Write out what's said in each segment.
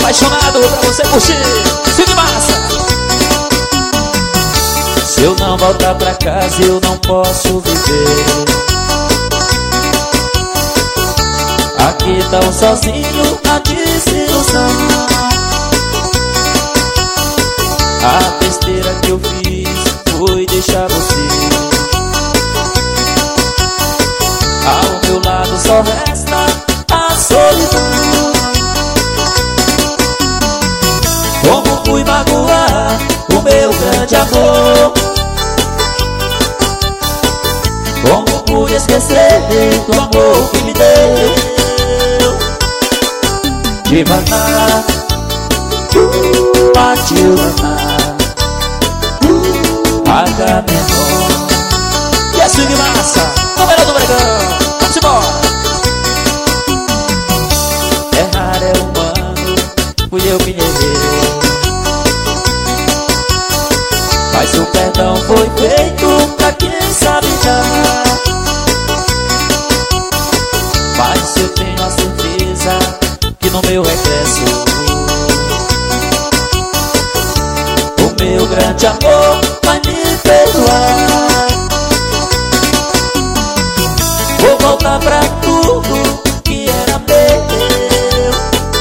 apaixonado pra você curtir. Cid Massa. Se eu não voltar pra casa eu não posso viver. Aqui tão sozinho, a desilusão. A besteira que eu fiz foi deixar você. Ao meu lado só resta a solidão. Como fui magoar o meu grande amor? Como pude esquecer do amor que me deu? Devagar, partiu devagar, paga menor. E a Cid Massa, número do Bregão. Vamos embora. Errar é humano, fui eu que errei. Mas o perdão foi feito pra quem sabe dar. Mas eu tenho a certeza que no meu regresso o meu grande amor vai me perdoar. Vou voltar pra tudo que era meu.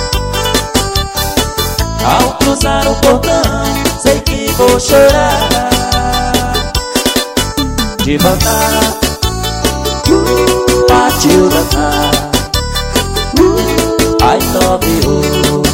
Ao cruzar o portão sei que vou chorar. Devagar, partiu dançar. I love you.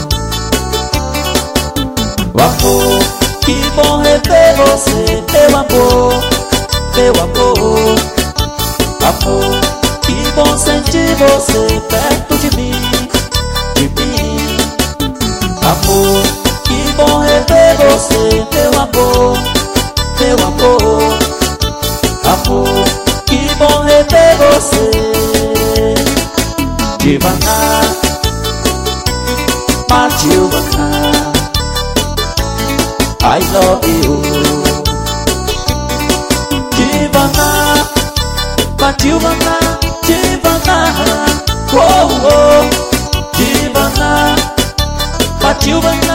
O amor, que bom rever você, meu amor, meu amor. Amor, que bom sentir você perto de mim, de mim. Amor, que bom rever você, meu amor, meu amor. Amor, que bom rever você. Devagar, partiu devagar. I love you. Devagar, partiu devagar, devagar. Oh, oh. Devagar, partiu devagar.